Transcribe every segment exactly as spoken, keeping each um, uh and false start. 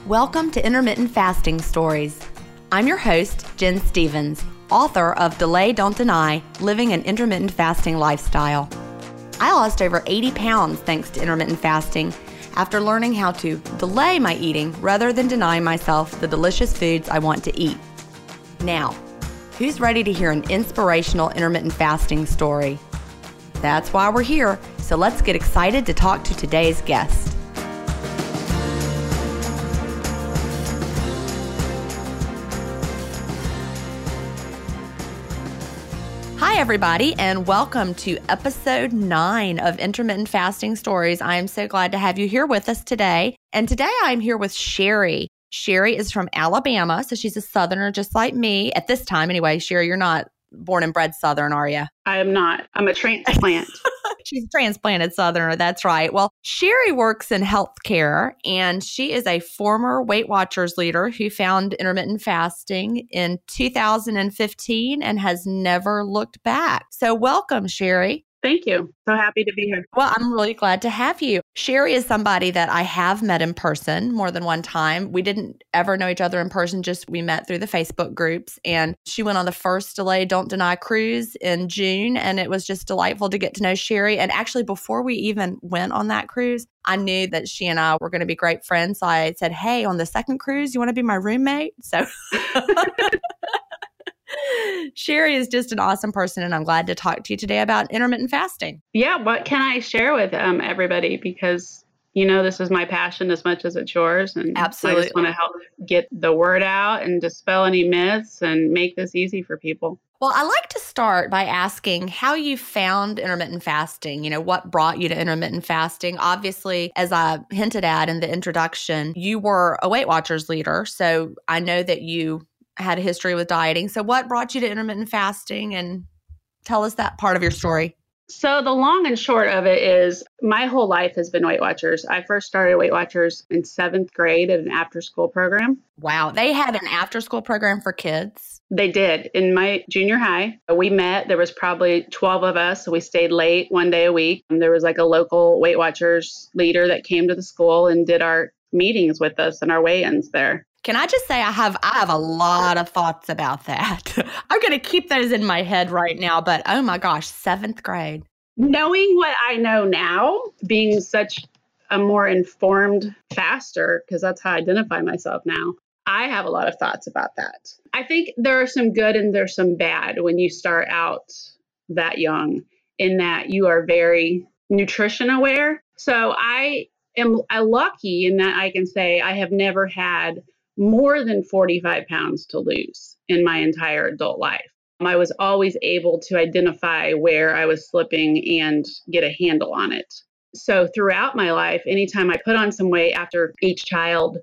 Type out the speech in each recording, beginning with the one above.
Welcome to Intermittent Fasting Stories. I'm your host, Jen Stevens, author of Delay, Don't Deny, Living an Intermittent Fasting Lifestyle. I lost over eighty pounds thanks to intermittent fasting after learning how to delay my eating rather than deny myself the delicious foods I want to eat. Now, who's ready to hear an inspirational intermittent fasting story? That's why we're here, so let's get excited to talk to today's guest. Hi, everybody, and welcome to episode nine of Intermittent Fasting Stories. I am so glad to have you here with us today. And today I'm here with Sherry. Sherry is from Alabama, so she's a Southerner just like me. At this time, anyway. Sherry, you're not born and bred Southern, are you? I am not. I'm a transplant. She's a transplanted Southerner. That's right. Well, Sherry works in healthcare, and she is a former Weight Watchers leader who found intermittent fasting in two thousand fifteen and has never looked back. So welcome, Sherry. Thank you. So happy to be here. Well, I'm really glad to have you. Sherry is somebody that I have met in person more than one time. We didn't ever know each other in person, just we met through the Facebook groups. And she went on the first Delay, Don't Deny cruise in June. And it was just delightful to get to know Sherry. And actually, before we even went on that cruise, I knew that she and I were going to be great friends. So I said, hey, on the second cruise, you want to be my roommate? So Sherry is just an awesome person, and I'm glad to talk to you today about intermittent fasting. Yeah, what can I share with um, everybody? Because, you know, this is my passion as much as it's yours. And Absolutely. I just want to help get the word out and dispel any myths and make this easy for people. Well, I like to start by asking how you found intermittent fasting. You know, what brought you to intermittent fasting? Obviously, as I hinted at in the introduction, you were a Weight Watchers leader. So I know that you had a history with dieting. So what brought you to intermittent fasting, and tell us that part of your story? So the long and short of it is my whole life has been Weight Watchers. I first started Weight Watchers in seventh grade at an after school program. Wow. They had an after school program for kids? They did. In my junior high, we met. There was probably twelve of us. So we stayed late one day a week. And there was like a local Weight Watchers leader that came to the school and did our meetings with us and our weigh-ins there. Can I just say I have I have a lot of thoughts about that. I'm going to keep those in my head right now, but oh my gosh, seventh grade. Knowing what I know now, being such a more informed faster, because that's how I identify myself now, I have a lot of thoughts about that. I think there are some good and there's some bad when you start out that young, in that you are very nutrition aware. So I am I lucky in that I can say I have never had more than forty-five pounds to lose in my entire adult life. I was always able to identify where I was slipping and get a handle on it. So throughout my life, anytime I put on some weight after each child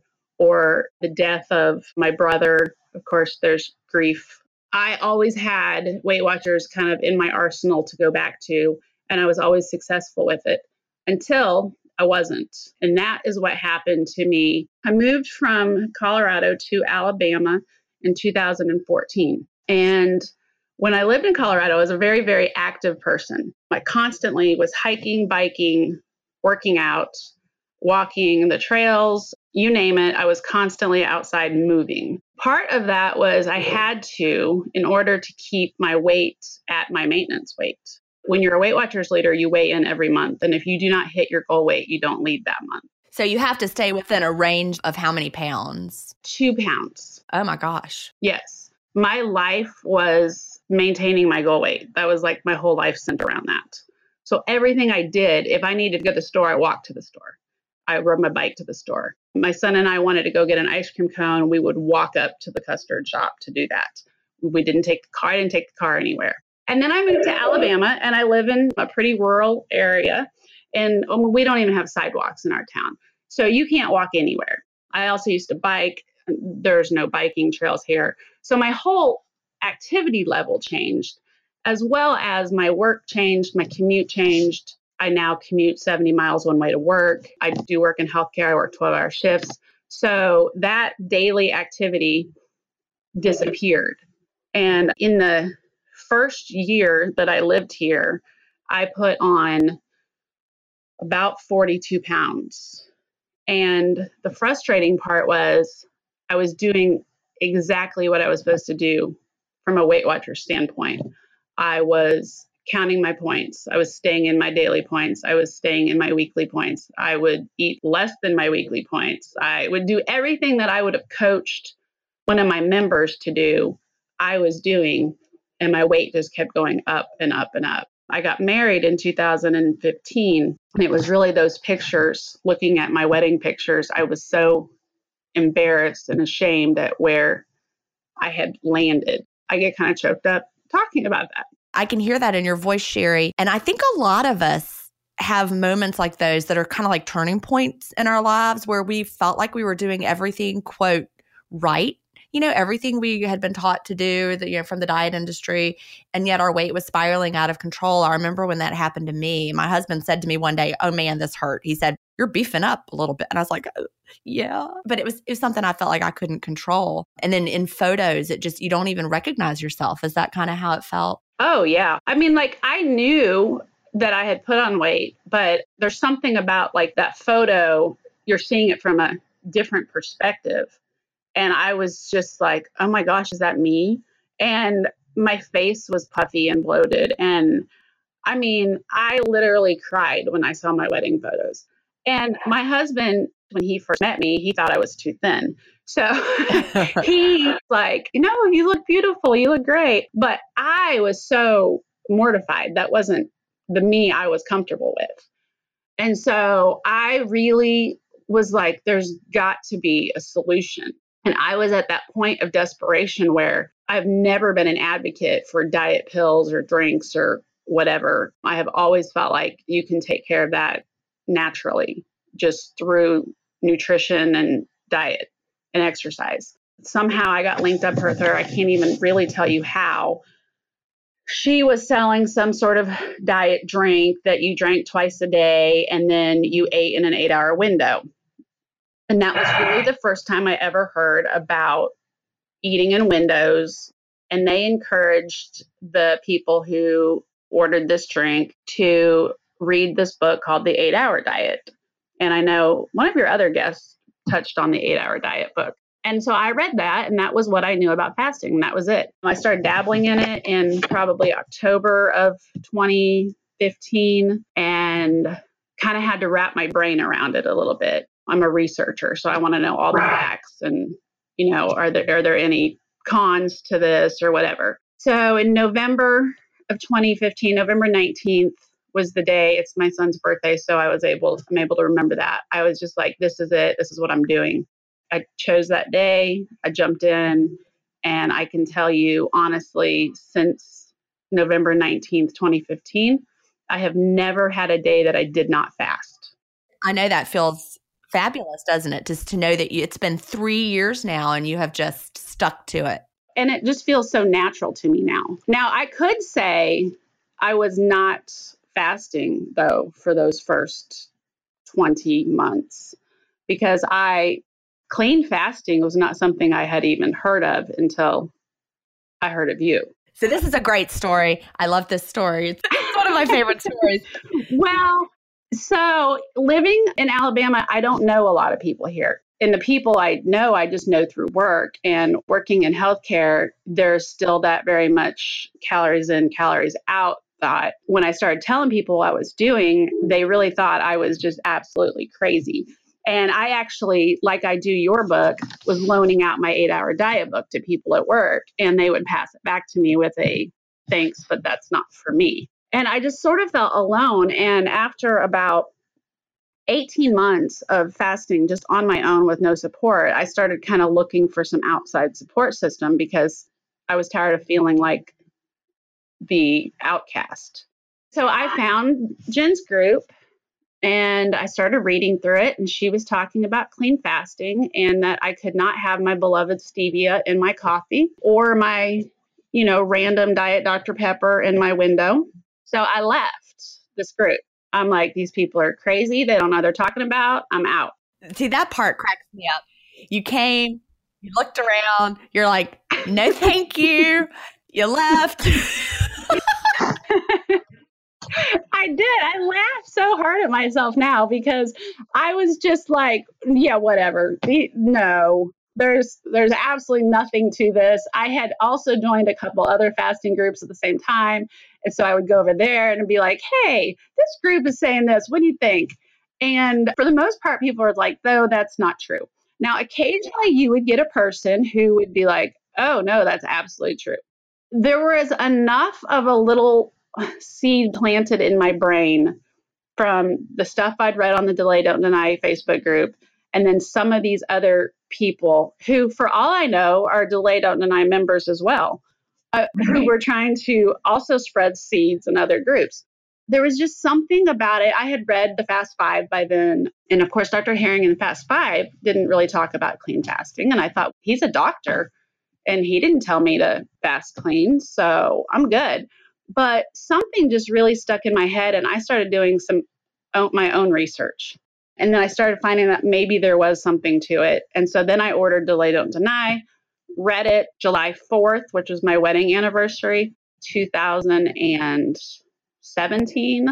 or the death of my brother, of course, there's grief. I always had Weight Watchers kind of in my arsenal to go back to, and I was always successful with it until I wasn't. And that is what happened to me. I moved from Colorado to Alabama in two thousand fourteen. And when I lived in Colorado, I was a very, very active person. I constantly was hiking, biking, working out, walking the trails, you name it. I was constantly outside moving. Part of that was I had to, in order to keep my weight at my maintenance weight. When you're a Weight Watchers leader, you weigh in every month. And if you do not hit your goal weight, you don't leave that month. So you have to stay within a range of how many pounds? Two pounds. Oh my gosh. Yes. My life was maintaining my goal weight. That was like my whole life centered around that. So everything I did, if I needed to go to the store, I walked to the store. I rode my bike to the store. My son and I wanted to go get an ice cream cone. We would walk up to the custard shop to do that. We didn't take the car. I didn't take the car anywhere. And then I moved to Alabama, and I live in a pretty rural area, and we don't even have sidewalks in our town. So you can't walk anywhere. I also used to bike. There's no biking trails here. So my whole activity level changed, as well as my work changed, my commute changed. I now commute seventy miles one way to work. I do work in healthcare. I work twelve hour shifts. So that daily activity disappeared. And in the first year that I lived here, I put on about forty-two pounds. And the frustrating part was I was doing exactly what I was supposed to do from a Weight Watchers standpoint. I was counting my points. I was staying in my daily points. I was staying in my weekly points. I would eat less than my weekly points. I would do everything that I would have coached one of my members to do, I was doing, and my weight just kept going up and up and up. I got married in two thousand fifteen, and it was really those pictures, looking at my wedding pictures. I was so embarrassed and ashamed at where I had landed. I get kind of choked up talking about that. I can hear that in your voice, Sherry. And I think a lot of us have moments like those that are kind of like turning points in our lives where we felt like we were doing everything, quote, right. You know, everything we had been taught to do, that, you know, from the diet industry, and yet our weight was spiraling out of control. I remember when that happened to me. My husband said to me one day, "Oh man, this hurt." He said, "You're beefing up a little bit." And I was like, oh, yeah. But it was it was something I felt like I couldn't control. And then in photos, it just, you don't even recognize yourself. Is that kind of how it felt? Oh, yeah. I mean, like, I knew that I had put on weight, but there's something about like that photo, you're seeing it from a different perspective. And I was just like, oh my gosh, is that me? And my face was puffy and bloated. And I mean, I literally cried when I saw my wedding photos. And my husband, when he first met me, he thought I was too thin. So he's like, no, you look beautiful. You look great. But I was so mortified. That wasn't the me I was comfortable with. And so I really was like, there's got to be a solution. And I was at that point of desperation where I've never been an advocate for diet pills or drinks or whatever. I have always felt like you can take care of that naturally, just through nutrition and diet and exercise. Somehow I got linked up with her. I can't even really tell you how. She was selling some sort of diet drink that you drank twice a day and then you ate in an eight hour window. And that was really the first time I ever heard about eating in windows. And they encouraged the people who ordered this drink to read this book called The eight hour Diet. And I know one of your other guests touched on the eight hour Diet book. And so I read that, and that was what I knew about fasting. And that was it. I started dabbling in it in probably October of twenty fifteen and kind of had to wrap my brain around it a little bit. I'm a researcher, so I want to know all the facts and, you know, are there are there any cons to this or whatever. So in November of twenty fifteen, November nineteenth was the day. It's my son's birthday, so I was able, I'm able to remember that. I was just like, this is it. This is what I'm doing. I chose that day. I jumped in, and I can tell you honestly, since November nineteenth, twenty fifteen, I have never had a day that I did not fast. I know that feels fabulous, doesn't it? Just to know that you, it's been three years now and you have just stuck to it. And it just feels so natural to me now. Now, I could say I was not fasting, though, for those first twenty months, because I clean fasting was not something I had even heard of until I heard of you. So this is a great story. I love this story. It's, it's one of my favorite stories. Well, so living in Alabama, I don't know a lot of people here. And the people I know, I just know through work. And working in healthcare, there's still that very much calories in, calories out thought. When I started telling people what I was doing, they really thought I was just absolutely crazy. And I actually, like I do your book, was loaning out my eight hour diet book to people at work. And they would pass it back to me with a thanks, but that's not for me. And I just sort of felt alone. And after about eighteen months of fasting just on my own with no support, I started kind of looking for some outside support system because I was tired of feeling like the outcast. So I found Jen's group and I started reading through it. And she was talking about clean fasting and that I could not have my beloved stevia in my coffee or my, you know, random Diet Doctor Pepper in my window. So I left this group. I'm like, these people are crazy. They don't know what they're talking about. I'm out. See, that part cracks me up. You came, you looked around, you're like, no, thank you. You left. I I did. I laugh so hard at myself now because I was just like, yeah, whatever. No, there's there's absolutely nothing to this. I had also joined a couple other fasting groups at the same time. And so I would go over there and be like, hey, this group is saying this. What do you think? And for the most part, people are like, no, that's not true. Now, occasionally you would get a person who would be like, oh, no, that's absolutely true. There was enough of a little seed planted in my brain from the stuff I'd read on the Delay Don't Deny Facebook group, and then some of these other people who, for all I know, are Delay Don't Deny members as well, uh, who were trying to also spread seeds in other groups. There was just something about it. I had read the Fast Five by then. And of course, Doctor Herring in the Fast Five didn't really talk about clean fasting. And I thought, he's a doctor and he didn't tell me to fast clean, so I'm good. But something just really stuck in my head, and I started doing some my own research. And then I started finding that maybe there was something to it. And so then I ordered Delay Don't Deny, read it July fourth, which was my wedding anniversary, two thousand seventeen.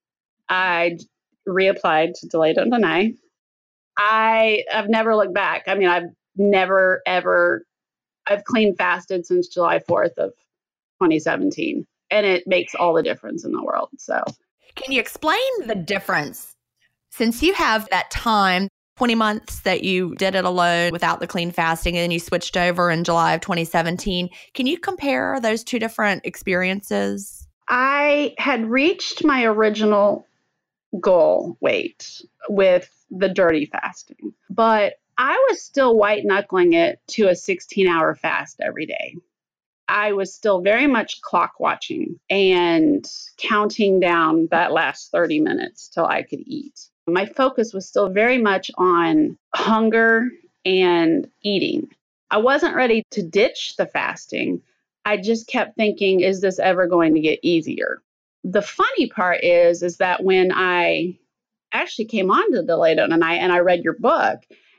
I reapplied to Delay Don't Deny. I have never looked back. I mean, I've never, ever, I've clean fasted since July fourth of twenty seventeen. And it makes all the difference in the world. So, can you explain the difference? Since you have that time, twenty months that you did it alone without the clean fasting, and then you switched over in July of twenty seventeen, can you compare those two different experiences? I had reached my original goal weight with the dirty fasting, but I was still white knuckling it to a sixteen hour fast every day. I was still very much clock watching and counting down that last thirty minutes till I could eat. My focus was still very much on hunger and eating. I wasn't ready to ditch the fasting. I just kept thinking, is this ever going to get easier? The funny part is, is that when I actually came on to Delay Don't Deny and I read your book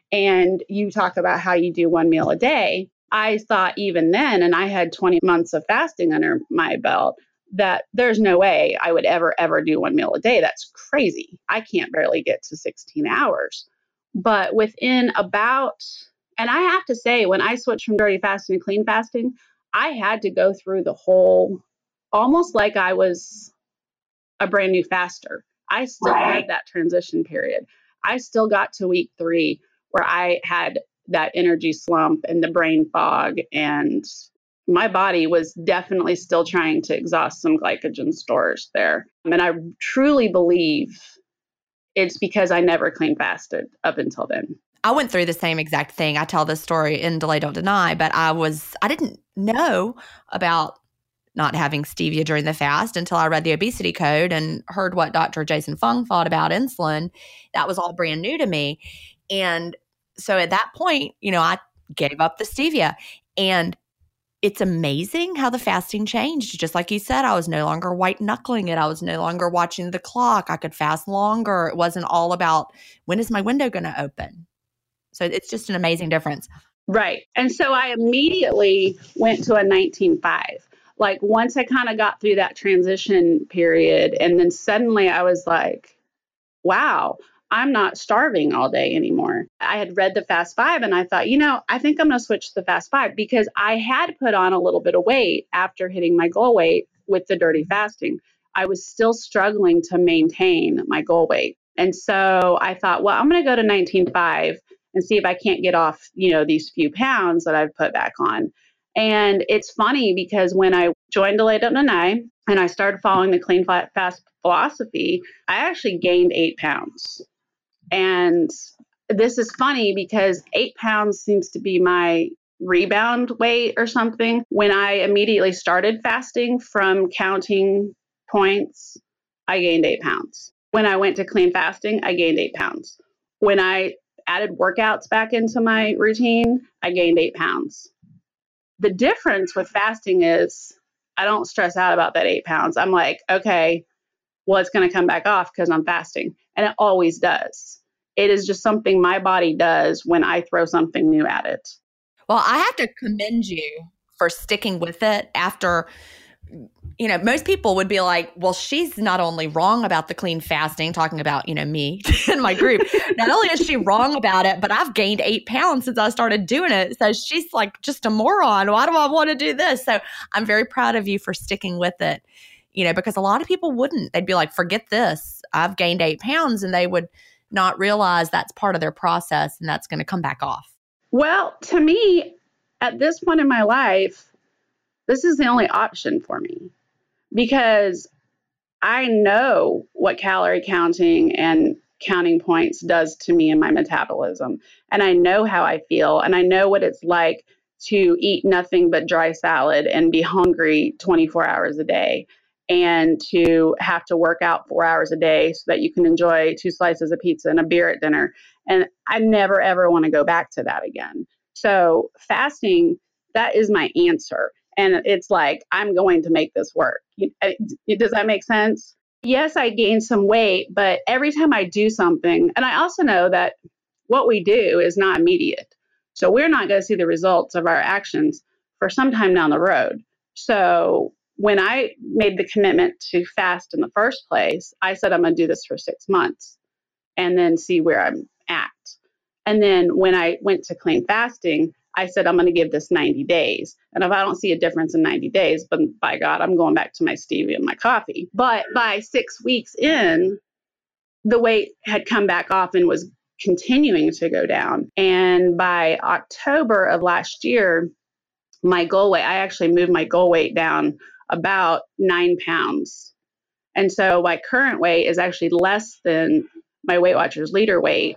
and you talk about how you do one meal a day, I thought even then, and I had twenty months of fasting under my belt, that there's no way I would ever, ever do one meal a day. That's crazy. I can't barely get to sixteen hours. But within about, and I have to say, when I switched from dirty fasting to clean fasting, I had to go through the whole, almost like I was a brand new faster. I still right. had that transition period. I still got to week three where I had that energy slump and the brain fog, and my body was definitely still trying to exhaust some glycogen stores there. And I truly believe it's because I never clean fasted up until then. I went through the same exact thing. I tell this story in Delay Don't Deny, but I was, I didn't know about not having stevia during the fast until I read the obesity code and heard what Doctor Jason Fung thought about insulin. That was all brand new to me. And so at that point, you know, I gave up the stevia, and it's amazing how the fasting changed. Just like you said, I was no longer white knuckling it. I was no longer watching the clock. I could fast longer. It wasn't all about when is my window going to open. So it's just an amazing difference. Right. And so I immediately went to a nineteen five. Like once I kind of got through that transition period, and then suddenly I was like, wow, I'm not starving all day anymore. I had read the Fast Five and I thought, you know, I think I'm going to switch to the Fast Five because I had put on a little bit of weight after hitting my goal weight with the dirty fasting. I was still struggling to maintain my goal weight. And so I thought, well, I'm going to go to nineteen five and see if I can't get off, you know, these few pounds that I've put back on. And it's funny because when I joined Delay Don't Deny and I started following the clean fast philosophy, I actually gained eight pounds. And this is funny because eight pounds seems to be my rebound weight or something. When I immediately started fasting from counting points, I gained eight pounds. When I went to clean fasting, I gained eight pounds. When I added workouts back into my routine, I gained eight pounds. The difference with fasting is I don't stress out about that eight pounds. I'm like, okay, well, it's going to come back off because I'm fasting. And it always does. It is just something my body does when I throw something new at it. Well, I have to commend you for sticking with it after you know, most people would be like, well, she's not only wrong about the clean fasting, talking about, you know, me and my group. Not only is she wrong about it, but I've gained eight pounds since I started doing it. So she's like just a moron. Why do I want to do this? So I'm very proud of you for sticking with it, you know, because a lot of people wouldn't. They'd be like, forget this. I've gained eight pounds. And they would not realize that's part of their process and that's going to come back off. Well, to me, at this point in my life, this is the only option for me because I know what calorie counting and counting points does to me and my metabolism. And I know how I feel. And I know what it's like to eat nothing but dry salad and be hungry twenty-four hours a day and to have to work out four hours a day so that you can enjoy two slices of pizza and a beer at dinner. And I never, ever want to go back to that again. So fasting, that is my answer. And it's like, I'm going to make this work. Does that make sense? Yes, I gained some weight, but every time I do something, and I also know that what we do is not immediate. So we're not going to see the results of our actions for some time down the road. So when I made the commitment to fast in the first place, I said, I'm going to do this for six months and then see where I'm at. And then when I went to clean fasting, I said, I'm going to give this ninety days. And if I don't see a difference in ninety days, but by God, I'm going back to my stevia and my coffee. But by six weeks in, the weight had come back off and was continuing to go down. And by October of last year, my goal weight, I actually moved my goal weight down about nine pounds. And so my current weight is actually less than my Weight Watchers leader weight,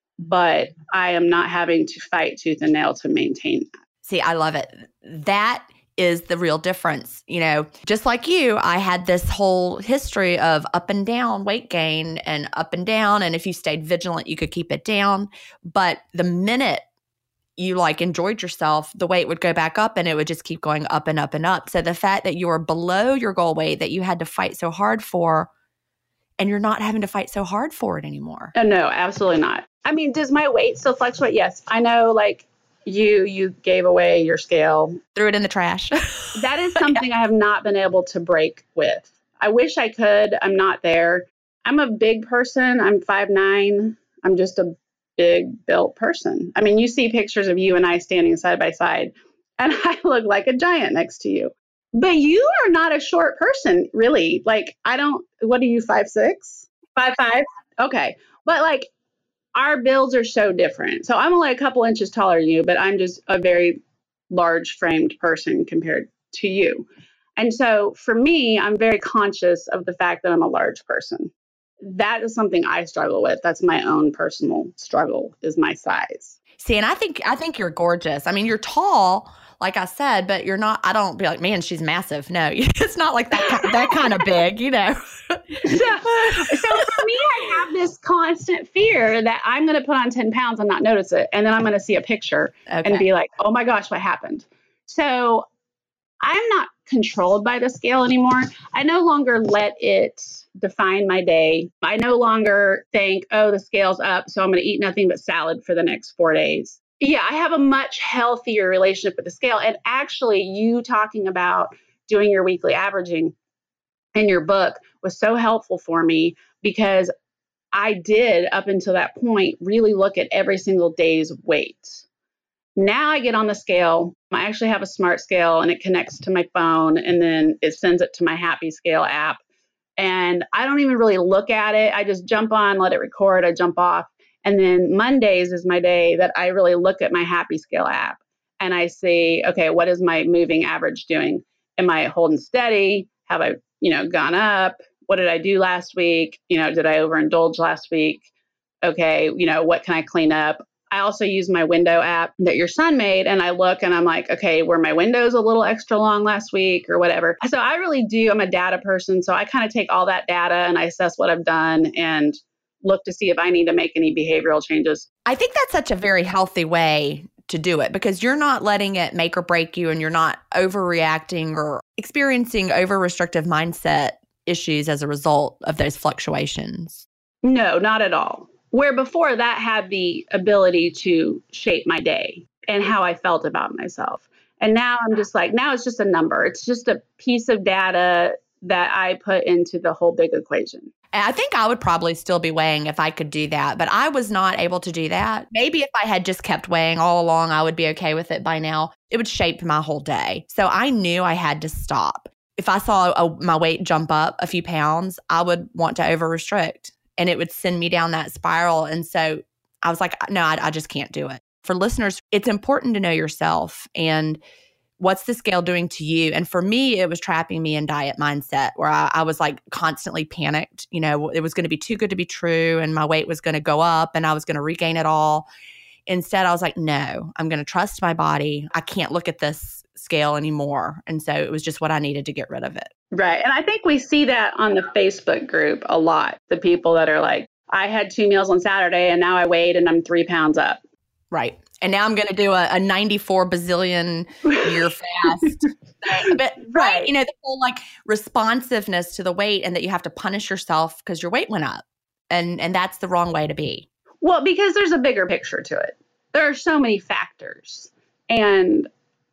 but I am not having to fight tooth and nail to maintain that. See, I love it. That is the real difference. You know, just like you, I had this whole history of up and down weight gain and up and down. And if you stayed vigilant, you could keep it down. But the minute you like enjoyed yourself, the weight would go back up and it would just keep going up and up and up. So the fact that you were below your goal weight that you had to fight so hard for, and you're not having to fight so hard for it anymore. Oh, no, absolutely not. I mean, does my weight still fluctuate? Yes. I know, like you, you gave away your scale. Threw it in the trash. That is something yeah. I have not been able to break with. I wish I could. I'm not there. I'm a big person. I'm five nine. I'm just a big built person. I mean, you see pictures of you and I standing side by side, and I look like a giant next to you. But you are not a short person, really. Like, I don't, what are you, five six? five five? Okay. But like, our builds are so different. So I'm only a couple inches taller than you, but I'm just a very large framed person compared to you. And so for me, I'm very conscious of the fact that I'm a large person. That is something I struggle with. That's my own personal struggle, is my size. See, and I think I think you're gorgeous. I mean, you're tall, like I said, but you're not, I don't be like, man, she's massive. No, it's not like that, that kind of big, you know. so, so for me, I have this constant fear that I'm going to put on ten pounds and not notice it. And then I'm going to see a picture okay. and be like, oh my gosh, what happened? So I'm not controlled by the scale anymore. I no longer let it define my day. I no longer think, oh, the scale's up, so I'm going to eat nothing but salad for the next four days. Yeah, I have a much healthier relationship with the scale. And actually, you talking about doing your weekly averaging in your book was so helpful for me because I did, up until that point, really look at every single day's weight. Now I get on the scale. I actually have a smart scale and it connects to my phone and then it sends it to my Happy Scale app. And I don't even really look at it. I just jump on, let it record, I jump off. And then Mondays is my day that I really look at my Happy Scale app and I see, okay, what is my moving average doing? Am I holding steady? Have I, you know, gone up? What did I do last week? You know, did I overindulge last week? Okay, you know, what can I clean up? I also use my window app that your son made, and I look and I'm like, okay, were my windows a little extra long last week or whatever? So I really do, I'm a data person. So I kind of take all that data and I assess what I've done and look to see if I need to make any behavioral changes. I think that's such a very healthy way to do it because you're not letting it make or break you and you're not overreacting or experiencing over-restrictive mindset issues as a result of those fluctuations. No, not at all. Where before that had the ability to shape my day and how I felt about myself. And now I'm just like, now it's just a number. It's just a piece of data that I put into the whole big equation. I think I would probably still be weighing if I could do that, but I was not able to do that. Maybe if I had just kept weighing all along, I would be okay with it by now. It would shape my whole day. So I knew I had to stop. If I saw a, my weight jump up a few pounds, I would want to over restrict and it would send me down that spiral. And so I was like, no, I, I just can't do it. For listeners, it's important to know yourself and what's the scale doing to you? And for me, it was trapping me in diet mindset where I, I was like constantly panicked. You know, it was going to be too good to be true and my weight was going to go up and I was going to regain it all. Instead, I was like, no, I'm going to trust my body. I can't look at this scale anymore. And so it was just what I needed to get rid of it. Right. And I think we see that on the Facebook group a lot. The people that are like, I had two meals on Saturday and now I weighed and I'm three pounds up. Right. And now I'm going to do a, a ninety-four bazillion year fast. But right, you know, the whole like responsiveness to the weight and that you have to punish yourself because your weight went up. And and that's the wrong way to be. Well, because there's a bigger picture to it. There are so many factors. And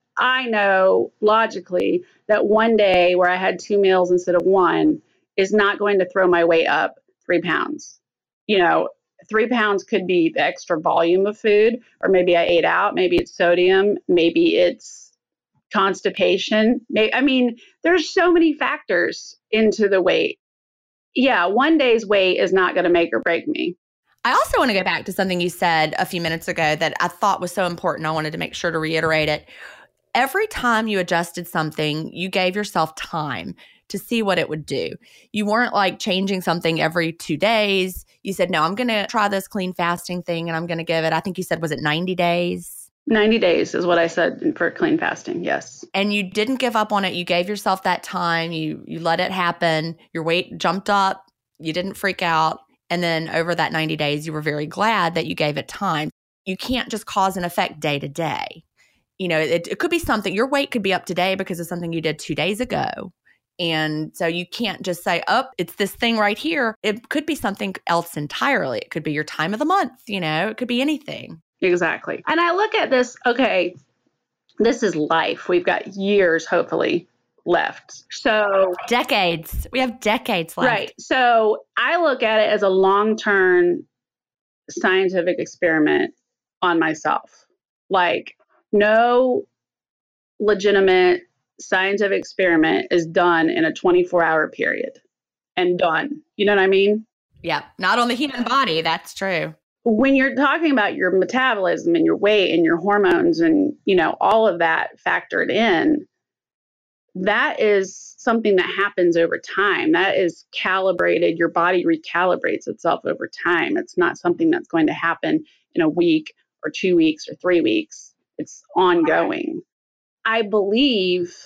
I know logically that one day where I had two meals instead of one is not going to throw my weight up three pounds. You know, Three pounds could be the extra volume of food, or maybe I ate out. Maybe it's sodium. Maybe it's constipation. Maybe, I mean, there's so many factors into the weight. Yeah, one day's weight is not going to make or break me. I also want to go back to something you said a few minutes ago that I thought was so important. I wanted to make sure to reiterate it. Every time you adjusted something, you gave yourself time to see what it would do. You weren't like changing something every two days. You said, no, I'm going to try this clean fasting thing and I'm going to give it, I think you said, was it ninety days? ninety days is what I said for clean fasting. Yes. And you didn't give up on it. You gave yourself that time. You, you let it happen. Your weight jumped up. You didn't freak out. And then over that ninety days, you were very glad that you gave it time. You can't just cause and effect day to day. You know, it, it could be something, your weight could be up today because of something you did two days ago. And so you can't just say, oh, it's this thing right here. It could be something else entirely. It could be your time of the month. You know, it could be anything. Exactly. And I look at this, okay, this is life. We've got years, hopefully, left. So decades. We have decades left. Right. So I look at it as a long-term scientific experiment on myself. Like no legitimate scientific experiment is done in a twenty-four hour period and done. You know what I mean? Yeah. Not on the human body. That's true. When you're talking about your metabolism and your weight and your hormones and, you know, all of that factored in, that is something that happens over time. That is calibrated. Your body recalibrates itself over time. It's not something that's going to happen in a week or two weeks or three weeks. It's ongoing. I believe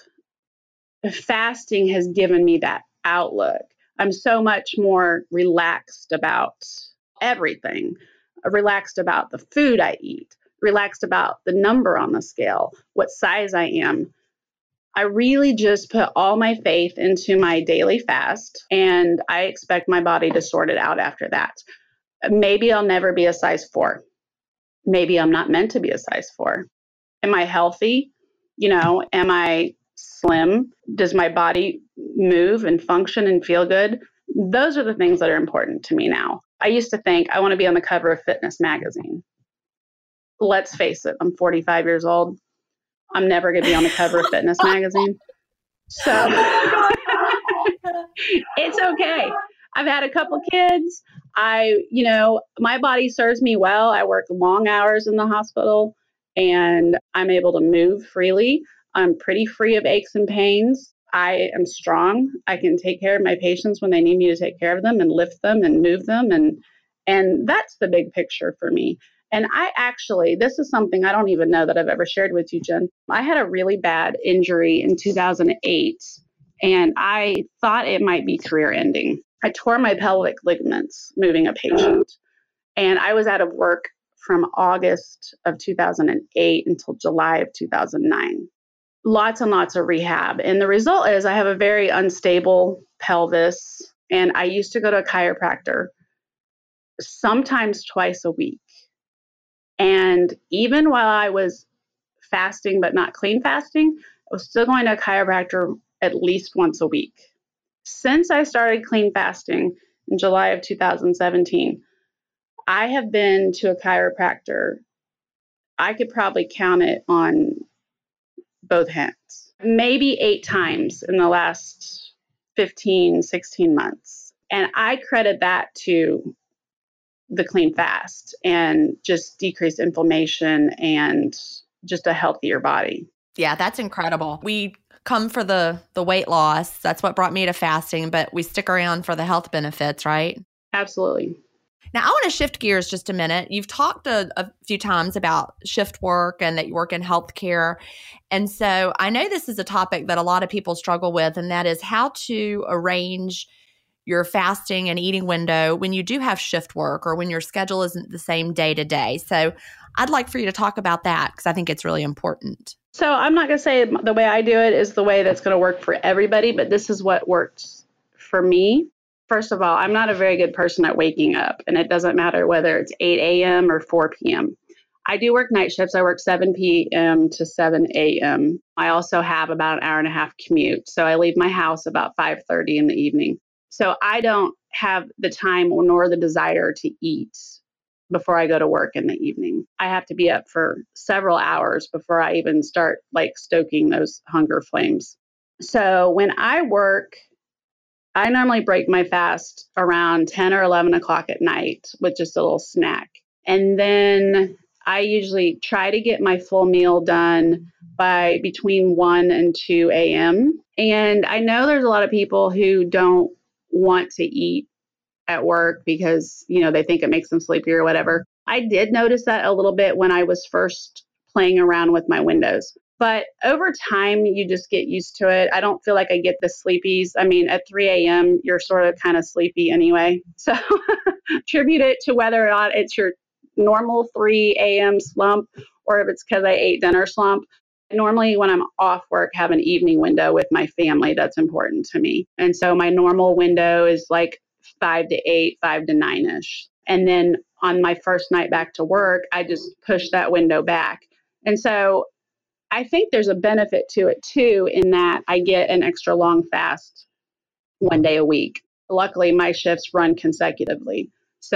fasting has given me that outlook. I'm so much more relaxed about everything, relaxed about the food I eat, relaxed about the number on the scale, what size I am. I really just put all my faith into my daily fast, and I expect my body to sort it out after that. Maybe I'll never be a size four. Maybe I'm not meant to be a size four. Am I healthy? You know, am I slim? Does my body move and function and feel good? Those are the things that are important to me now. I used to think I want to be on the cover of Fitness magazine. Let's face it, I'm forty-five years old. I'm never going to be on the cover of Fitness magazine. So it's okay. I've had a couple kids. I, you know, my body serves me well. I work long hours in the hospital and I'm able to move freely. I'm pretty free of aches and pains. I am strong. I can take care of my patients when they need me to take care of them and lift them and move them. And, and that's the big picture for me. And I actually, this is something I don't even know that I've ever shared with you, Jen. I had a really bad injury in two thousand eight, and I thought it might be career ending. I tore my pelvic ligaments moving a patient, and I was out of work from August of two thousand eight until July of two thousand nine. Lots and lots of rehab. And the result is I have a very unstable pelvis, and I used to go to a chiropractor sometimes twice a week. And even while I was fasting, but not clean fasting, I was still going to a chiropractor at least once a week. Since I started clean fasting in July of two thousand seventeen, I have been to a chiropractor. I could probably count it on both hands, maybe eight times in the last fifteen, sixteen months. And I credit that to the clean fast and just decreased inflammation and just a healthier body. Yeah, that's incredible. We come for the the weight loss. That's what brought me to fasting, but we stick around for the health benefits, right? Absolutely. Now, I want to shift gears just a minute. You've talked a, a few times about shift work and that you work in healthcare. And so I know this is a topic that a lot of people struggle with, and that is how to arrange your fasting and eating window when you do have shift work or when your schedule isn't the same day to day. So I'd like for you to talk about that because I think it's really important. So I'm not going to say the way I do it is the way that's going to work for everybody, but this is what works for me. First of all, I'm not a very good person at waking up, and it doesn't matter whether it's eight a.m. or four p.m. I do work night shifts. I work seven p.m. to seven a.m. I also have about an hour and a half commute. So I leave my house about five thirty in the evening. So I don't have the time nor the desire to eat before I go to work in the evening. I have to be up for several hours before I even start like stoking those hunger flames. So when I work, I normally break my fast around ten or eleven o'clock at night with just a little snack. And then I usually try to get my full meal done by between one and two a.m. And I know there's a lot of people who don't want to eat at work because, you know, they think it makes them sleepy or whatever. I did notice that a little bit when I was first playing around with my windows. But over time, you just get used to it. I don't feel like I get the sleepies. I mean, at three a.m., you're sort of kind of sleepy anyway. So attribute it to whether or not it's your normal three a.m. slump or if it's because I ate dinner slump. Normally, when I'm off work, have an evening window with my family. That's important to me. And so my normal window is like five to eight, five to nine-ish. And then on my first night back to work, I just push that window back. And so I think there's a benefit to it too, in that I get an extra long fast one day a week. Luckily, my shifts run consecutively.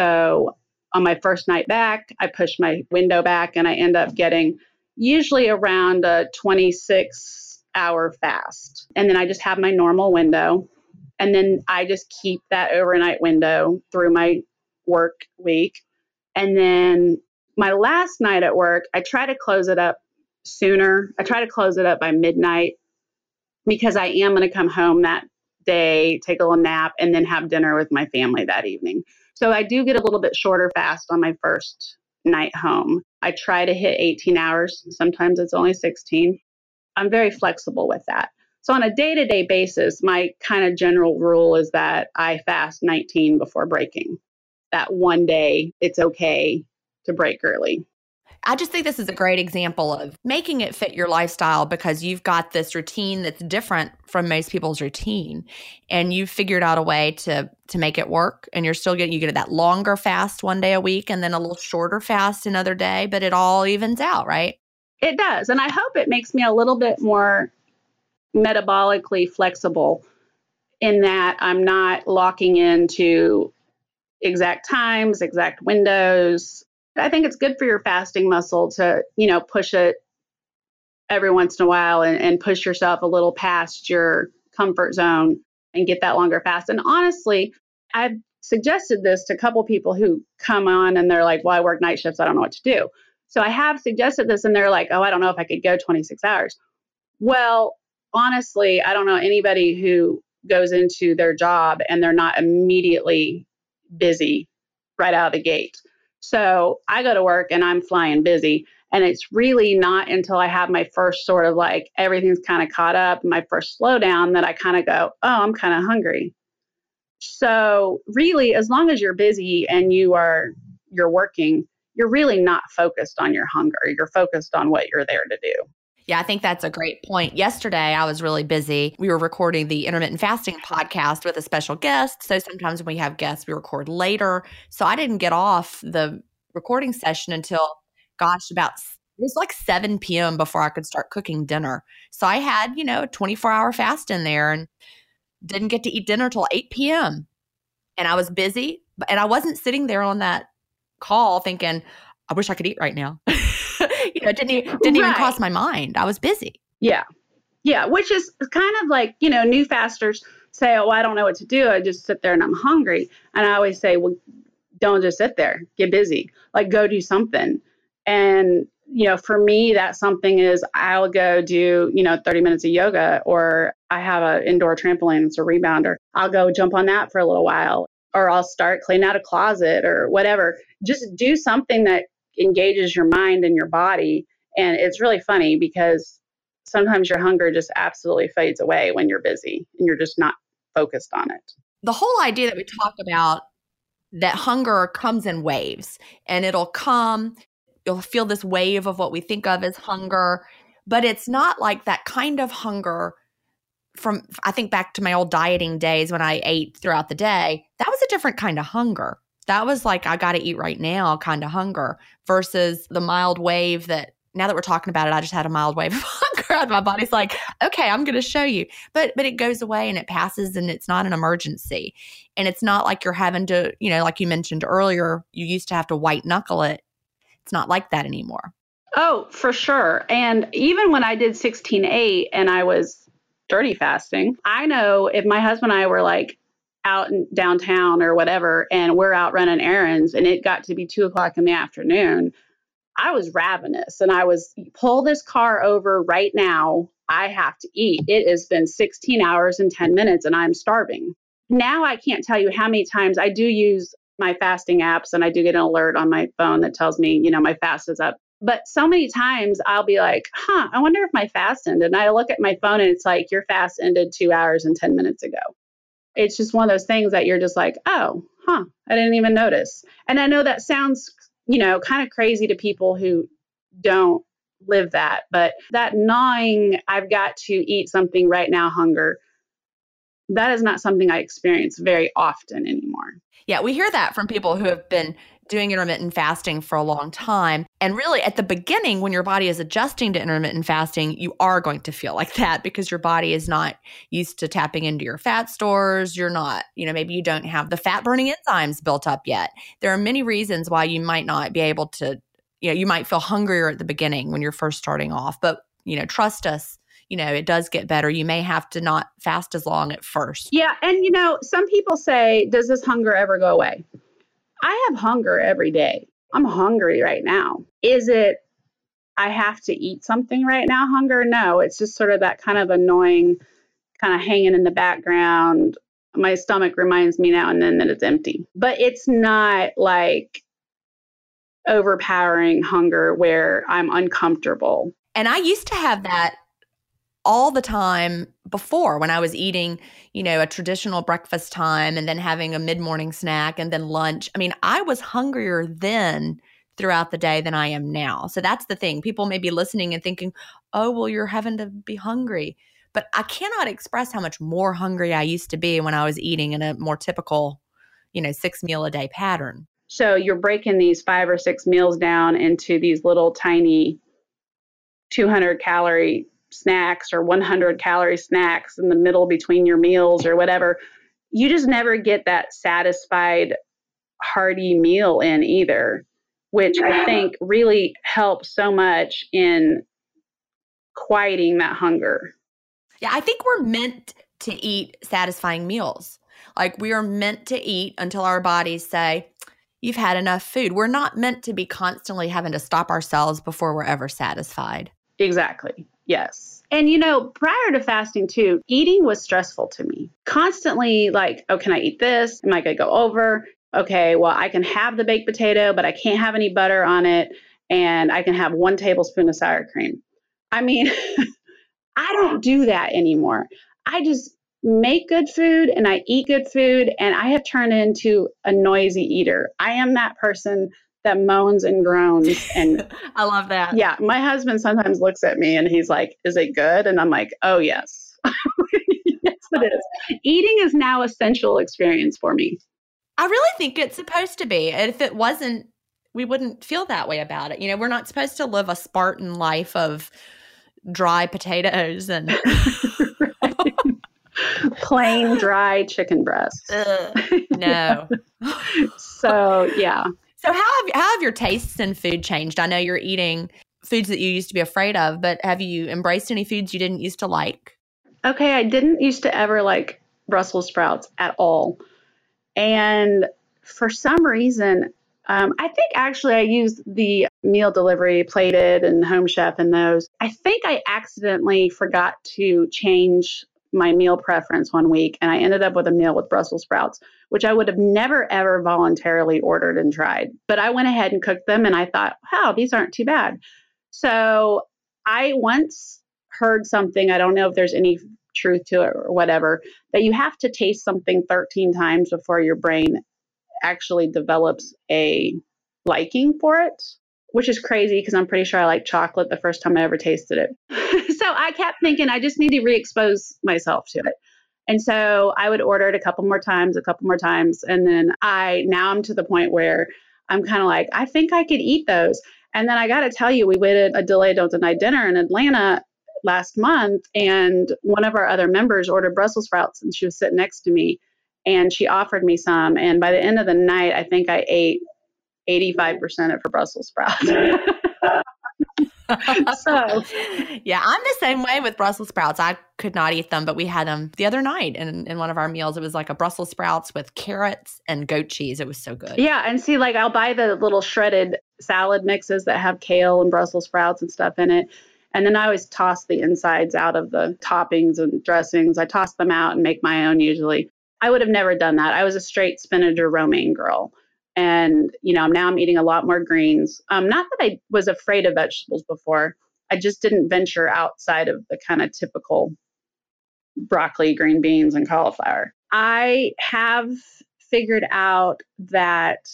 So on my first night back, I push my window back and I end up getting usually around a twenty-six hour fast. And then I just have my normal window. And then I just keep that overnight window through my work week. And then my last night at work, I try to close it up sooner. I try to close it up by midnight because I am going to come home that day, take a little nap, and then have dinner with my family that evening. So I do get a little bit shorter fast on my first night home. I try to hit eighteen hours. Sometimes it's only sixteen. I'm very flexible with that. So on a day-to-day basis, my kind of general rule is that I fast nineteen before breaking. That one day, it's okay to break early. I just think this is a great example of making it fit your lifestyle because you've got this routine that's different from most people's routine. And you've figured out a way to to make it work. And you're still getting, you get that longer fast one day a week and then a little shorter fast another day, but it all evens out, right? It does. And I hope it makes me a little bit more metabolically flexible in that I'm not locking into exact times, exact windows. I think it's good for your fasting muscle to, you know, push it every once in a while and, and push yourself a little past your comfort zone and get that longer fast. And honestly, I've suggested this to a couple people who come on and they're like, well, I work night shifts. I don't know what to do. So I have suggested this and they're like, oh, I don't know if I could go twenty-six hours. Well, honestly, I don't know anybody who goes into their job and they're not immediately busy right out of the gate. So I go to work and I'm flying busy. And it's really not until I have my first sort of like everything's kind of caught up, my first slowdown, that I kind of go, oh, I'm kind of hungry. So really, as long as you're busy and you are you're working, you're really not focused on your hunger. You're focused on what you're there to do. Yeah, I think that's a great point. Yesterday, I was really busy. We were recording the Intermittent Fasting podcast with a special guest. So sometimes when we have guests, we record later. So I didn't get off the recording session until, gosh, about It was like seven p.m. before I could start cooking dinner. So I had, you know, a twenty-four hour fast in there and didn't get to eat dinner till eight p.m. And I was busy, and I wasn't sitting there on that call thinking, I wish I could eat right now. you know, it didn't, even, didn't right. even cross my mind. I was busy. Yeah. Yeah. Which is kind of like, you know, new fasters say, oh, I don't know what to do. I just sit there and I'm hungry. And I always say, well, don't just sit there, get busy, like go do something. And, you know, for me, that something is I'll go do, you know, thirty minutes of yoga, or I have an indoor trampoline. It's a rebounder. I'll go jump on that for a little while, or I'll start cleaning out a closet or whatever. Just do something that engages your mind and your body. And it's really funny because sometimes your hunger just absolutely fades away when you're busy and you're just not focused on it. The whole idea that we talk about, that hunger comes in waves, and it'll come, you'll feel this wave of what we think of as hunger, but it's not like that kind of hunger from, I think back to my old dieting days when I ate throughout the day. That was a different kind of hunger. That was like, I got to eat right now kind of hunger, versus the mild wave that, now that we're talking about it, I just had a mild wave of hunger. My body's like, okay, I'm going to show you. But but it goes away and it passes, and it's not an emergency. And it's not like you're having to, you know, like you mentioned earlier, you used to have to white knuckle it. It's not like that anymore. Oh, for sure. And even when I did sixteen eight and I was dirty fasting, I know if my husband and I were like out in downtown or whatever, and we're out running errands and it got to be two o'clock in the afternoon, I was ravenous and I was, pull this car over right now. I have to eat. It has been sixteen hours and ten minutes and I'm starving. Now I can't tell you how many times I do use my fasting apps, and I do get an alert on my phone that tells me, you know, my fast is up. But so many times I'll be like, huh, I wonder if my fast ended. And I look at my phone and it's like, your fast ended two hours and ten minutes ago. It's just one of those things that you're just like, oh, huh, I didn't even notice. And I know that sounds, you know, kind of crazy to people who don't live that, but that gnawing, I've got to eat something right now hunger, that is not something I experience very often anymore. Yeah, we hear that from people who have been doing intermittent fasting for a long time. And really at the beginning, when your body is adjusting to intermittent fasting, you are going to feel like that because your body is not used to tapping into your fat stores. You're not, you know, maybe you don't have the fat burning enzymes built up yet. There are many reasons why you might not be able to, you know, you might feel hungrier at the beginning when you're first starting off. But, you know, trust us, you know, it does get better. You may have to not fast as long at first. Yeah. And, you know, some people say, does this hunger ever go away? I have hunger every day. I'm hungry right now. Is it, I have to eat something right now hunger? No, it's just sort of that kind of annoying, kind of hanging in the background. My stomach reminds me now and then that it's empty. But it's not like overpowering hunger where I'm uncomfortable. And I used to have that all the time before, when I was eating, you know, a traditional breakfast time and then having a mid-morning snack and then lunch. I mean, I was hungrier then throughout the day than I am now. So that's the thing. People may be listening and thinking, oh, well, you're having to be hungry. But I cannot express how much more hungry I used to be when I was eating in a more typical, you know, six meal a day pattern. So you're breaking these five or six meals down into these little tiny two hundred calorie snacks or one hundred calorie snacks in the middle between your meals or whatever. You just never get that satisfied, hearty meal in either, which I think really helps so much in quieting that hunger. Yeah, I think we're meant to eat satisfying meals. Like we are meant to eat until our bodies say, you've had enough food. We're not meant to be constantly having to stop ourselves before we're ever satisfied. Exactly. Yes. And, you know, prior to fasting too, eating was stressful to me. Constantly like, oh, can I eat this? Am I going to go over? Okay, well, I can have the baked potato, but I can't have any butter on it. And I can have one tablespoon of sour cream. I mean, I don't do that anymore. I just make good food and I eat good food. And I have turned into a noisy eater. I am that person that moans and groans. And I love that. Yeah. My husband sometimes looks at me and he's like, is it good? And I'm like, oh, yes. Yes, it is. Eating is now an essential experience for me. I really think it's supposed to be. And if it wasn't, we wouldn't feel that way about it. You know, we're not supposed to live a Spartan life of dry potatoes and plain dry chicken breast. Ugh, no. So, yeah. So how have, how have your tastes in food changed? I know you're eating foods that you used to be afraid of, but have you embraced any foods you didn't used to like? Okay, I didn't used to ever like Brussels sprouts at all. And for some reason, um, I think actually I used the meal delivery Plated and Home Chef and those. I think I accidentally forgot to change my meal preference one week, and I ended up with a meal with Brussels sprouts, which I would have never, ever voluntarily ordered and tried. But I went ahead and cooked them, and I thought, wow, these aren't too bad. So I once heard something, I don't know if there's any truth to it or whatever, that you have to taste something thirteen times before your brain actually develops a liking for it, which is crazy because I'm pretty sure I liked chocolate the first time I ever tasted it. So I kept thinking I just need to re-expose myself to it. And so I would order it a couple more times, a couple more times. And then I, now I'm to the point where I'm kind of like, I think I could eat those. And then I got to tell you, we waited a Delay Don't Deny dinner in Atlanta last month, and one of our other members ordered Brussels sprouts, and she was sitting next to me, and she offered me some. And by the end of the night, I think I ate eighty-five percent of her Brussels sprouts. So, yeah, I'm the same way with Brussels sprouts. I could not eat them, but we had them the other night in, in one of our meals. It was like a Brussels sprouts with carrots and goat cheese. It was so good. Yeah, and see, like I'll buy the little shredded salad mixes that have kale and Brussels sprouts and stuff in it. And then I always toss the insides out of the toppings and dressings. I toss them out and make my own usually. I would have never done that. I was a straight spinach or romaine girl. And, you know, now I'm eating a lot more greens. Um, not that I was afraid of vegetables before. I just didn't venture outside of the kind of typical broccoli, green beans, and cauliflower. I have figured out that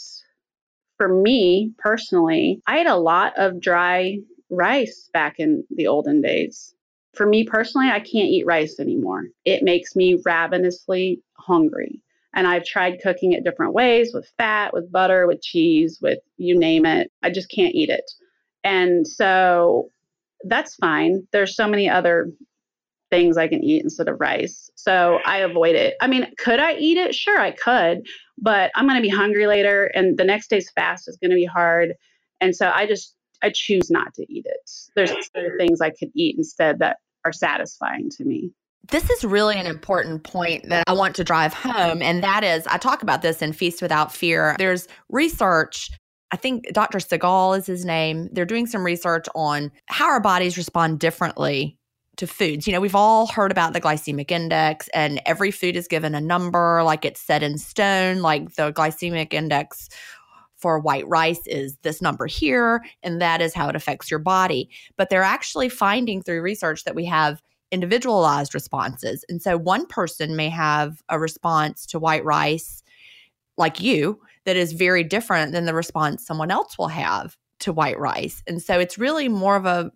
for me personally, I ate a lot of dry rice back in the olden days. For me personally, I can't eat rice anymore. It makes me ravenously hungry. And I've tried cooking it different ways with fat, with butter, with cheese, with you name it. I just can't eat it. And so that's fine. There's so many other things I can eat instead of rice. So I avoid it. I mean, could I eat it? Sure, I could. But I'm going to be hungry later, and the next day's fast is going to be hard. And so I just, I choose not to eat it. There's other things I could eat instead that are satisfying to me. This is really an important point that I want to drive home. And that is, I talk about this in Feast Without Fear. There's research, I think Doctor Segal is his name. They're doing some research on how our bodies respond differently to foods. You know, we've all heard about the glycemic index, and every food is given a number, like it's set in stone, like the glycemic index for white rice is this number here, and that is how it affects your body. But they're actually finding through research that we have individualized responses. And so one person may have a response to white rice, like you, that is very different than the response someone else will have to white rice. And so it's really more of a,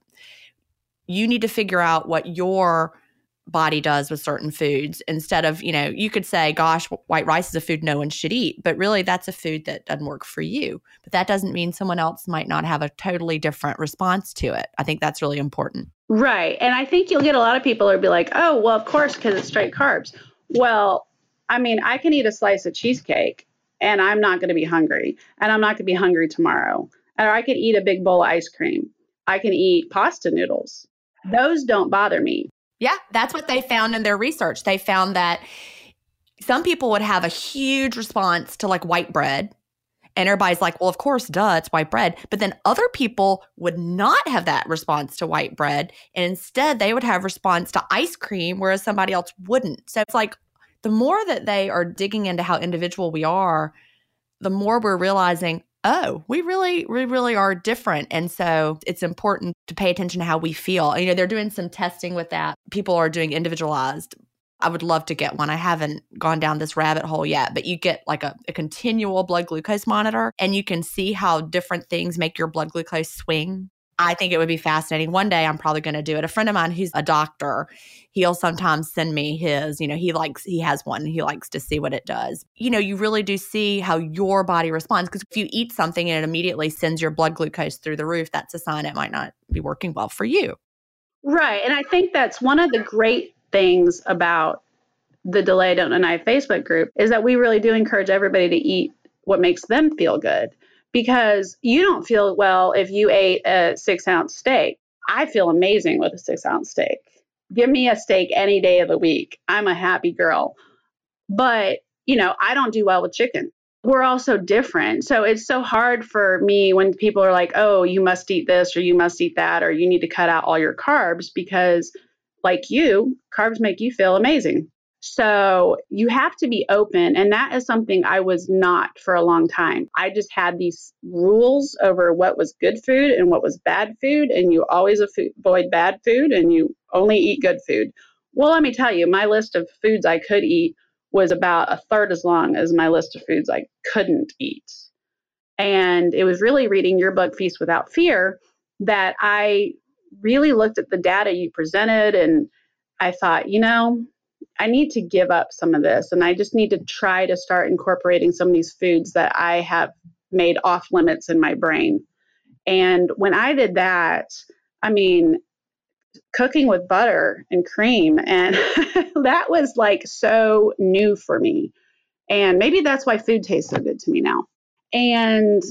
you need to figure out what your body does with certain foods instead of, you know, you could say, gosh, white rice is a food no one should eat, but really that's a food that doesn't work for you. But that doesn't mean someone else might not have a totally different response to it. I think that's really important. Right. And I think you'll get a lot of people who'll be like, oh, well, of course, because it's straight carbs. Well, I mean, I can eat a slice of cheesecake and I'm not going to be hungry, and I'm not going to be hungry tomorrow. Or I could eat a big bowl of ice cream. I can eat pasta noodles. Those don't bother me. Yeah, that's what they found in their research. They found that some people would have a huge response to like white bread. And everybody's like, well, of course, duh, it's white bread. But then other people would not have that response to white bread. And instead, they would have response to ice cream, whereas somebody else wouldn't. So it's like the more that they are digging into how individual we are, the more we're realizing, oh, we really, we really are different. And so it's important to pay attention to how we feel. You know, they're doing some testing with that. People are doing individualized. I would love to get one. I haven't gone down this rabbit hole yet, but you get like a, a continual blood glucose monitor, and you can see how different things make your blood glucose swing. I think it would be fascinating. One day I'm probably going to do it. A friend of mine who's a doctor, he'll sometimes send me his, you know, he likes, he has one, he likes to see what it does. You know, you really do see how your body responds, because if you eat something and it immediately sends your blood glucose through the roof, that's a sign it might not be working well for you. Right. And I think that's one of the great things about the Delay Don't Deny Facebook group is that we really do encourage everybody to eat what makes them feel good. Because you don't feel well if you ate a six ounce steak. I feel amazing with a six ounce steak. Give me a steak any day of the week. I'm a happy girl. But, you know, I don't do well with chicken. We're all so different. So it's so hard for me when people are like, oh, you must eat this or you must eat that, or you need to cut out all your carbs because, like you, carbs make you feel amazing. So you have to be open. And that is something I was not for a long time. I just had these rules over what was good food and what was bad food. And you always avoid bad food and you only eat good food. Well, let me tell you, my list of foods I could eat was about a third as long as my list of foods I couldn't eat. And it was really reading your book, Feast Without Fear, that I really looked at the data you presented and I thought, you know, I need to give up some of this, and I just need to try to start incorporating some of these foods that I have made off limits in my brain. And when I did that, I mean, cooking with butter and cream, and that was like so new for me. And maybe that's why food tastes so good to me now. And,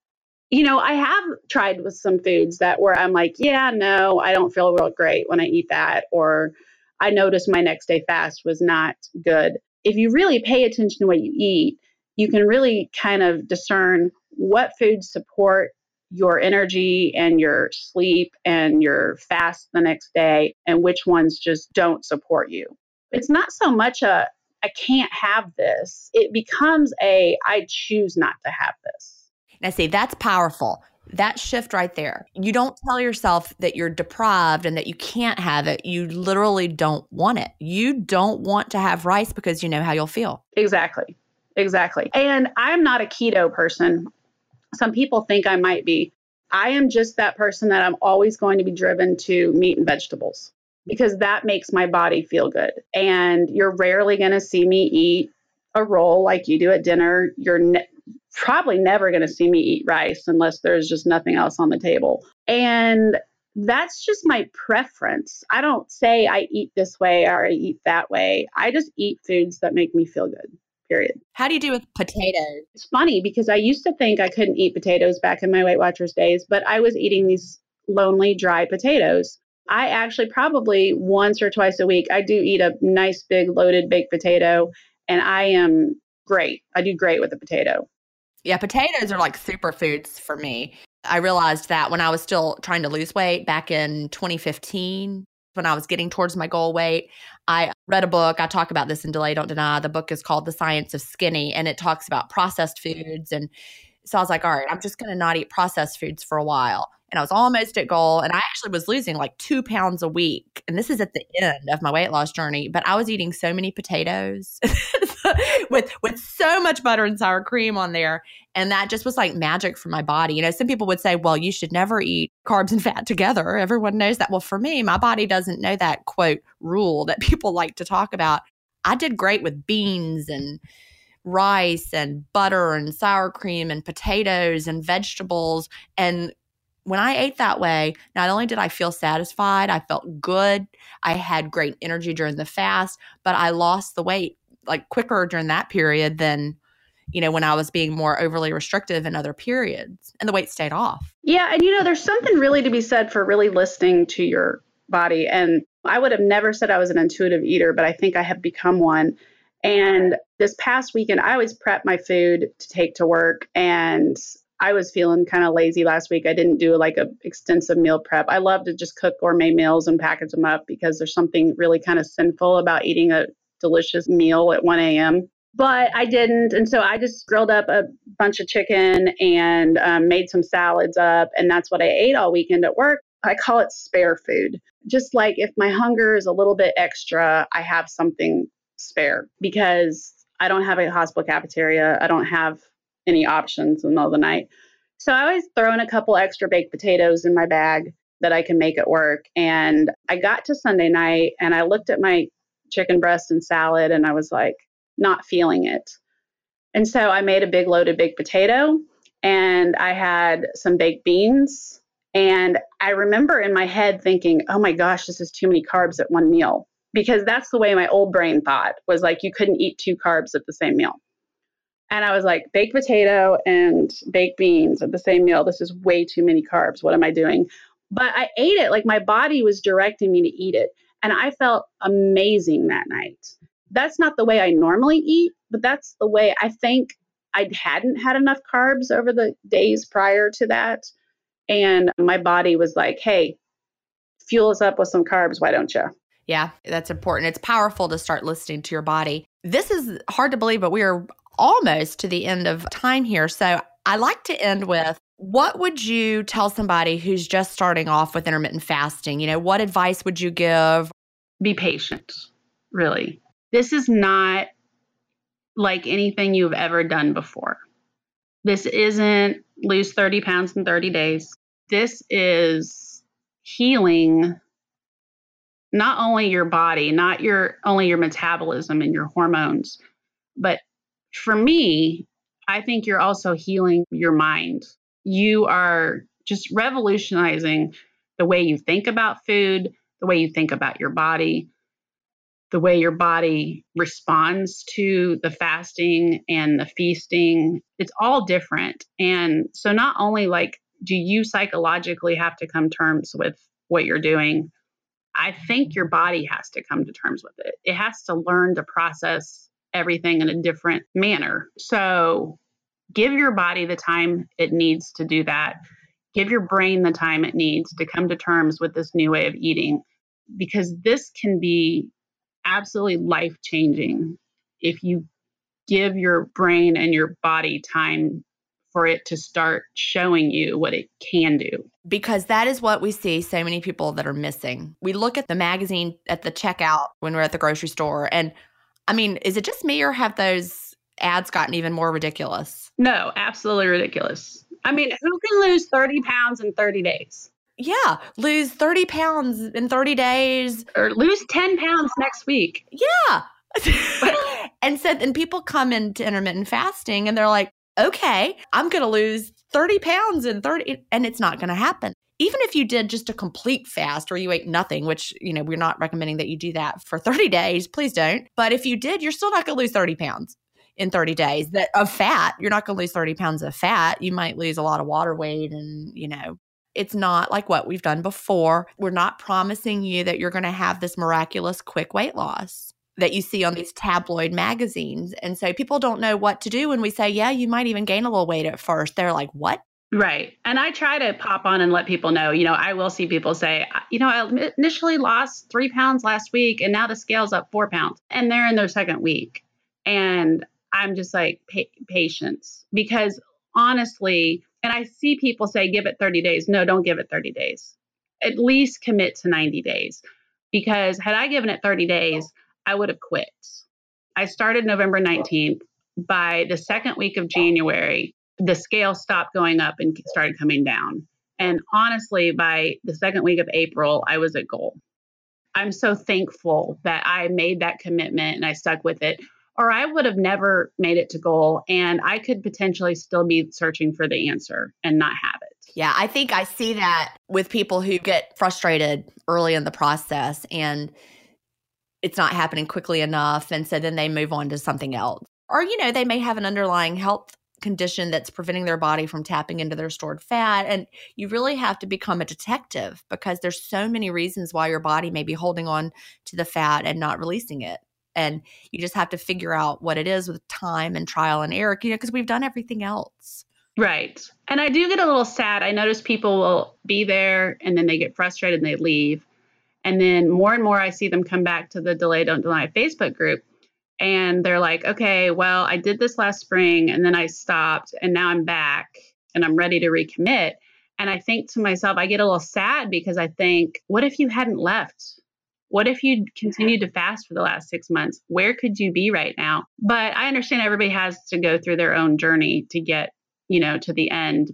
you know, I have tried with some foods that where I'm like, yeah, no, I don't feel real great when I eat that, or I noticed my next day fast was not good. If you really pay attention to what you eat, you can really kind of discern what foods support your energy and your sleep and your fast the next day, and which ones just don't support you. It's not so much a, I can't have this. It becomes a, I choose not to have this. Now, see, that's powerful. That shift right there. You don't tell yourself that you're deprived and that you can't have it. You literally don't want it. You don't want to have rice because you know how you'll feel. Exactly. Exactly. And I'm not a keto person. Some people think I might be. I am just that person that I'm always going to be driven to meat and vegetables because that makes my body feel good. And you're rarely going to see me eat a roll like you do at dinner. You're ne- probably never going to see me eat rice unless there's just nothing else on the table. And that's just my preference. I don't say I eat this way or I eat that way. I just eat foods that make me feel good, period. How do you do with potatoes? It's funny because I used to think I couldn't eat potatoes back in my Weight Watchers days, but I was eating these lonely, dry potatoes. I actually probably once or twice a week, I do eat a nice, big, loaded baked potato, and I am great. I do great with the potato. Yeah, potatoes are like superfoods for me. I realized that when I was still trying to lose weight back in twenty fifteen, when I was getting towards my goal weight, I read a book. I talk about this in Delay Don't Deny. The book is called The Science of Skinny, and it talks about processed foods. And so I was like, all right, I'm just going to not eat processed foods for a while. And I was almost at goal. And I actually was losing like two pounds a week. And this is at the end of my weight loss journey. But I was eating so many potatoes with with so much butter and sour cream on there. And that just was like magic for my body. You know, some people would say, well, you should never eat carbs and fat together. Everyone knows that. Well, for me, my body doesn't know that, quote, rule that people like to talk about. I did great with beans and rice and butter and sour cream and potatoes and vegetables. And when I ate that way, not only did I feel satisfied, I felt good. I had great energy during the fast, but I lost the weight like quicker during that period than, you know, when I was being more overly restrictive in other periods, and the weight stayed off. Yeah. And, you know, there's something really to be said for really listening to your body. And I would have never said I was an intuitive eater, but I think I have become one. And this past weekend, I always prep my food to take to work, and I was feeling kind of lazy last week. I didn't do like a extensive meal prep. I love to just cook gourmet meals and package them up because there's something really kind of sinful about eating a delicious meal at one a.m. But I didn't. And so I just grilled up a bunch of chicken and um, made some salads up. And that's what I ate all weekend at work. I call it spare food. Just like if my hunger is a little bit extra, I have something spare because I don't have a hospital cafeteria. I don't have any options in the middle of the night. So I always throw in a couple extra baked potatoes in my bag that I can make at work. And I got to Sunday night and I looked at my chicken breast and salad and I was like, not feeling it. And so I made a big loaded baked potato and I had some baked beans. And I remember in my head thinking, oh my gosh, this is too many carbs at one meal. Because that's the way my old brain thought, was like you couldn't eat two carbs at the same meal. And I was like, baked potato and baked beans at the same meal. This is way too many carbs. What am I doing? But I ate it. Like my body was directing me to eat it. And I felt amazing that night. That's not the way I normally eat, but that's the way I think I hadn't had enough carbs over the days prior to that. And my body was like, hey, fuel us up with some carbs. Why don't you? Yeah, that's important. It's powerful to start listening to your body. This is hard to believe, but we are almost to the end of time here. So I like to end with, what would you tell somebody who's just starting off with intermittent fasting? You know, what advice would you give? Be patient, really. This is not like anything you've ever done before. This isn't lose thirty pounds in thirty days. This is healing not only your body, not your only your metabolism and your hormones, but for me, I think you're also healing your mind. You are just revolutionizing the way you think about food, the way you think about your body, the way your body responds to the fasting and the feasting. It's all different. And so not only like do you psychologically have to come to terms with what you're doing, I think your body has to come to terms with it. It has to learn to process everything in a different manner. So give your body the time it needs to do that. Give your brain the time it needs to come to terms with this new way of eating, because this can be absolutely life-changing if you give your brain and your body time for it to start showing you what it can do. Because that is what we see so many people that are missing. We look at the magazine at the checkout when we're at the grocery store. And I mean, is it just me or have those ads gotten even more ridiculous? No, absolutely ridiculous. I mean, who can lose thirty pounds in thirty days? Yeah, lose thirty pounds in thirty days. Or lose ten pounds next week. Yeah. And so then people come into intermittent fasting and they're like, okay, I'm going to lose thirty pounds in thirty, and it's not going to happen. Even if you did just a complete fast where you ate nothing, which, you know, we're not recommending that you do that for thirty days, please don't. But if you did, you're still not going to lose thirty pounds in thirty days that of fat. You're not going to lose thirty pounds of fat. You might lose a lot of water weight and, you know, it's not like what we've done before. We're not promising you that you're going to have this miraculous quick weight loss that you see on these tabloid magazines. And so people don't know what to do when we say, yeah, you might even gain a little weight at first. They're like, what? Right. And I try to pop on and let people know, you know, I will see people say, you know, I initially lost three pounds last week and now the scale's up four pounds and they're in their second week. And I'm just like, pa- patience, because honestly, and I see people say, give it thirty days. No, don't give it thirty days. At least commit to ninety days, because had I given it thirty days, I would have quit. I started November nineteenth. By the second week of January, the scale stopped going up and started coming down. And honestly, by the second week of April, I was at goal. I'm so thankful that I made that commitment and I stuck with it, or I would have never made it to goal. And I could potentially still be searching for the answer and not have it. Yeah, I think I see that with people who get frustrated early in the process and it's not happening quickly enough. And so then they move on to something else. Or, you know, they may have an underlying health condition that's preventing their body from tapping into their stored fat. And you really have to become a detective, because there's so many reasons why your body may be holding on to the fat and not releasing it. And you just have to figure out what it is with time and trial and error, you know, because we've done everything else. Right. And I do get a little sad. I notice people will be there and then they get frustrated and they leave. And then more and more I see them come back to the Delay Don't Deny Facebook group. And they're like, okay, well, I did this last spring and then I stopped and now I'm back and I'm ready to recommit. And I think to myself, I get a little sad because I think, what if you hadn't left? What if you continued to fast for the last six months? Where could you be right now? But I understand everybody has to go through their own journey to get, you know, to the end. But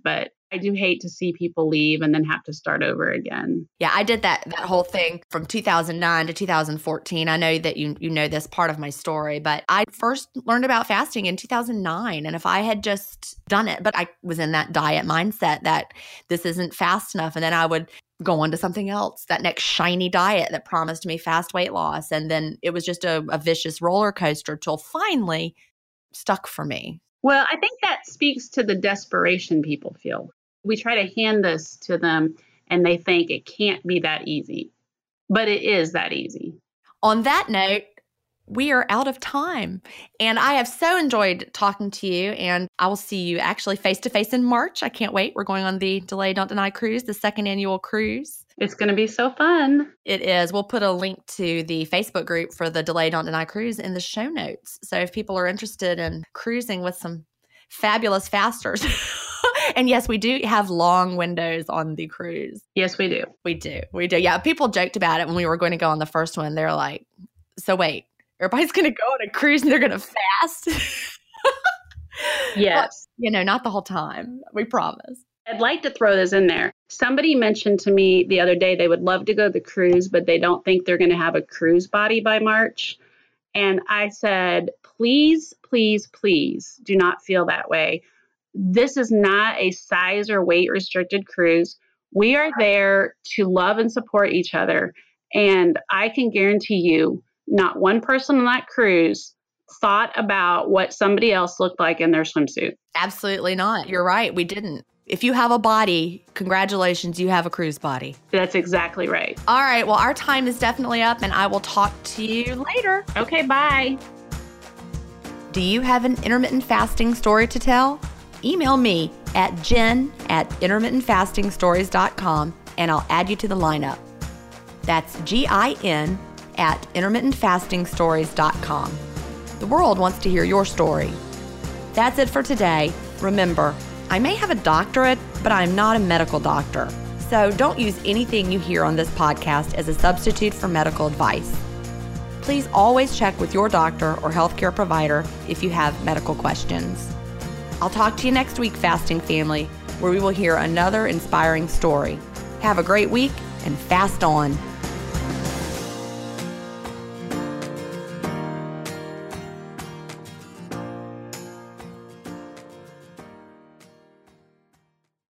I do hate to see people leave and then have to start over again. Yeah, I did that that whole thing from two thousand nine to two thousand fourteen. I know that you you know this part of my story, but I first learned about fasting in two thousand nine. And if I had just done it, but I was in that diet mindset that this isn't fast enough. And then I would go on to something else, that next shiny diet that promised me fast weight loss. And then it was just a, a vicious roller coaster till finally stuck for me. Well, I think that speaks to the desperation people feel. We try to hand this to them and they think it can't be that easy, but it is that easy. On that note, we are out of time. And I have so enjoyed talking to you, and I will see you actually face-to-face in March. I can't wait. We're going on the Delay Don't Deny cruise, the second annual cruise. It's going to be so fun. It is. We'll put a link to the Facebook group for the Delay Don't Deny cruise in the show notes. So if people are interested in cruising with some fabulous fasters. And yes, we do have long windows on the cruise. Yes, we do. We do. We do. Yeah, people joked about it when we were going to go on the first one. They're like, so wait, everybody's going to go on a cruise and they're going to fast? Yes. But, you know, not the whole time. We promise. I'd like to throw this in there. Somebody mentioned to me the other day they would love to go to the cruise, but they don't think they're going to have a cruise body by March. And I said, please, please, please do not feel that way. This is not a size or weight restricted cruise. We are there to love and support each other. And I can guarantee you, not one person on that cruise thought about what somebody else looked like in their swimsuit. Absolutely not. You're right. We didn't. If you have a body, congratulations, you have a cruise body. That's exactly right. All right. Well, our time is definitely up, and I will talk to you later. Okay, bye. Do you have an intermittent fasting story to tell? Email me at jen at intermittent fasting stories dot com, and I'll add you to the lineup. That's G I N at intermittent fasting stories dot com. The world wants to hear your story. That's it for today. Remember, I may have a doctorate, but I'm not a medical doctor. So don't use anything you hear on this podcast as a substitute for medical advice. Please always check with your doctor or healthcare provider if you have medical questions. I'll talk to you next week, Fasting Family, where we will hear another inspiring story. Have a great week and fast on.